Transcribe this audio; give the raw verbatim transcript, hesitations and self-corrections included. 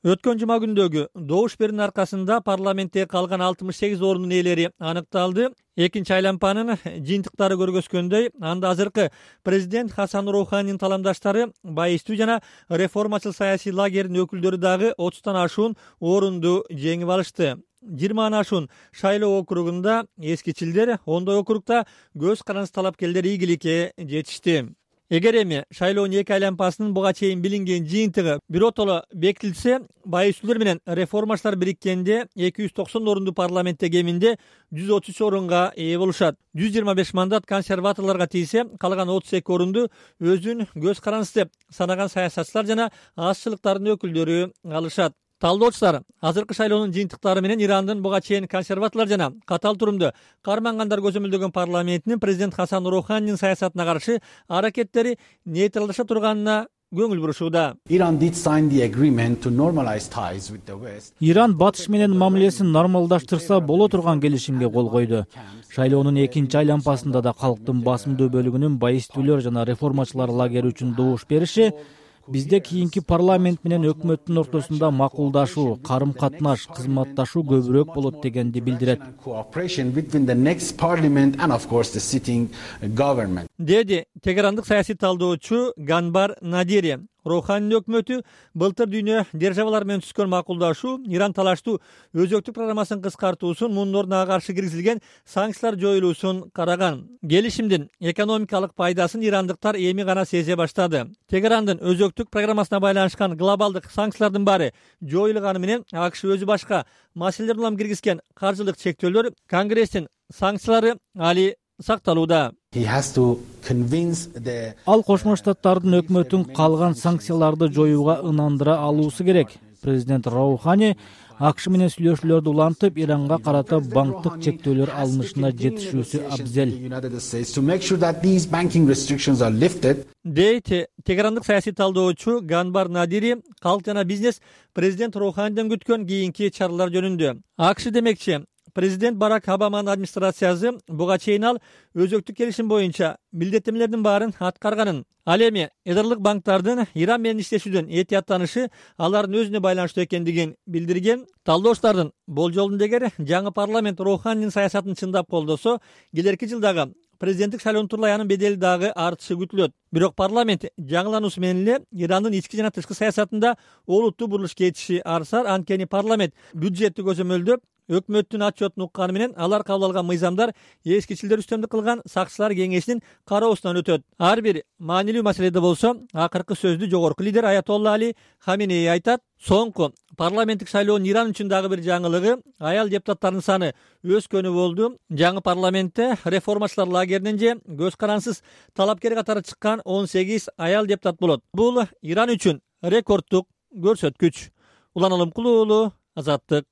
Өткөн жума күндөгү добуш берүүнүн аркасында парламентте калган алтымыш сегиз ордун ээлери аныкталды. Экинчи айланпанын жыйынтыктары көргөзгөндөй, анда азыркы президент Хасан Роуханинин таламдаштары байыстуу жана реформачыл саясий лагердин өкүлдөрү дагы отуздан ашуун орунду жеңип алышты. жыйырмадан ашуун шайлоо округунда эскичилдер, ондой округда көз карандысыз талапкерлер ийгиликке жетишти. Эгер эми шайлоонун эки айланпасынын буга чейин билинген жыйынтыгы биротоло бекитилсе, байыстуулар менен реформачылар бириккенде эки жүз токсон орунду парламентте кеминде жүз отуз үч орунга ээ болушат. жүз жыйырма беш мандат консерваторлорго тийсе, калган отуз эки орунду өзүн көз карандысыз деп санаган саясатчылар жана азчылыктардын өкүлдөрү алышат. Талдоочулар азыркы шайлоонун жыйынтыктары менен Ирандын буга чейин консерваторлор жана катал турумду кармангандар көзөмөлдөгөн парламентинин президент Хасан Роуханинин саясатына каршы аракеттери нейтралдаша турганына көңүл бурушууда. Иран Батыш менен мамилесин нормалдаштырса боло турган келишимге кол койду. Шайлоонун экинчи айланпасында да калктын басымдуу бөлүгүнүн байыстуулар жана реформачылар лагери үчүн добуш бериши бизде кийинки парламент менен өкмөттүн ортосунда макулдашуу, карым-катнаш, кызматташуу көбүрөөк болот дегенди билдирет. Деди тегерандык саясий талдоочу Ганбар Надири. Роуханинин өкмөтү былтыр дүйнө державалар менен түзгөн макулдашуу Иран талаштуу өзөктүк программасын кыскартуусун, мунун ордуна каршы киргизилген санкциялар жоюлуусун караган. Келишимдин экономикалык пайдасын ирандыктар эми гана сезе баштады. Тегерандын өзөктүк программасына байланышкан глобалдык санкциялардын баары жоюлганы менен АКШ өзү башка маселелер улам киргизген каржылык чектөөлөр, Конгресстин санкциялары али сакталууда. Ал Кошмо Штаттардын өкмөтүн калган санкцияларды жоюуга ынандыра алуусу керек. Президент Роухани АКШ менен сүйлөшүүлөрдү улантып, Иранга карата банктык чектөөлөр алынышына жетишүүсү абзел. Дейт тегерандык саясий талдоочу Ганбар Надири, калк жана бизнес президент Роуханиден күткөн кийинки чаралар жөнүндө. АКШ демекчи, президент Барак Обаманын администрациясы буга чейин ал өзөктүк келишим боюнча милдеттенмелердин баарын аткарганын, ал эми эдарлык банктардын Иран менен иштешүүдөн этияттанышы алардын өзүнө байланыштуу экендигин билдирген. Талдоочулардын болжолунда эгер жаңы парламент Роуханинин саясатын чындап колдосо, келерки жылдагы президенттик шайлоонун турлай анын бедели дагы артышы күтүлөт. Бирок парламент жаңылануусу менен эле Ирандын ички жана тышкы саясатында олуттуу бурулуш кетиши арсар. Анткени парламент бюджетти көзөмөлдөп, өкмөттүн отчетун укканы менен алар кабыл алган мыйзамдар эскичилдер үстөмдүк кылган сакчылар кеңешинин кароосунан өтөт. Ар бир маанилүү маселеде болсо, акыркы сөздү жогорку лидер Аятолла Али Хаменеи айтат. Соңку парламенттик шайлоонун Иран үчүн дагы бир жаңылыгы аял депутаттардын саны өскөнү болду. Жаңы парламентте реформачылар лагеринен же көз карандысыз талапкер катары чыккан он сегиз аял депутат болот. Бул Иран үчүн рекордтук көрсөткүч. Улан Алымкулуу, Азаттык.